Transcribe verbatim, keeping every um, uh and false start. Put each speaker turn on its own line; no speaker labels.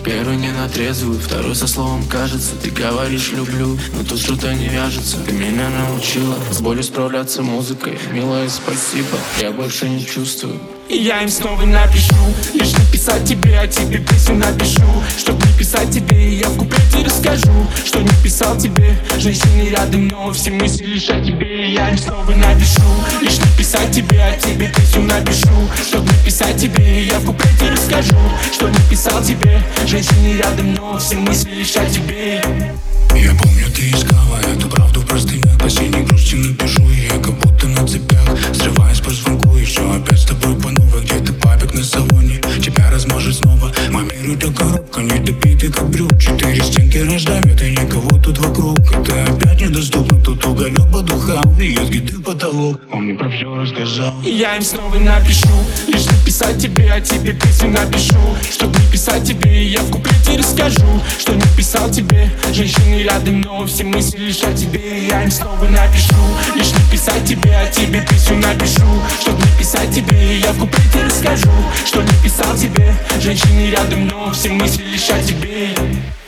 Первый не на трезвую, второй со словом кажется. Ты говоришь люблю, но тут что-то не вяжется. Ты меня научила с болью справляться музыкой. Милая, спасибо, я больше не чувствую.
И я им снова напишу, лишь написать тебе, а тебе песню напишу. Чтоб не писать тебе, и я в куплете расскажу, что не писал тебе, женщины рядом, но все мысли лишь о тебе. И я им снова напишу, лишь написать тебе, а тебе песню напишу. Чтоб не писать тебе, и я в куплете расскажу, что не писал тебе, женщины рядом, но все мысли лишь о тебе.
Я помню, ты искала эту правду в простынях. По синей грусти напишу, и я как будто на цепях. Срываясь по звонку, и все опять с тобой по новой. Где-то папик на салоне, тебя размажет снова. Мой мир это коробка, недопитый как брюк. Четыре стенки раздавят, и никого тут вокруг. Это опять недоступно, тут уголек по духам. И едкий ты потолок, он мне про все рассказал.
И я им снова напишу, лишь написать тебе, а тебе песню напишу. Чтоб не писать тебе, и я в куплете расскажу, что не писал тебе, женщины рядом, но все мысли лишь о тебе. И я им снова напишу, лишь написать тебе, а тебе песню напишу. Чтоб не писать тебе, и я в куплете расскажу, что не писал тебе, женщины рядом, но все мысли лишь о тебе.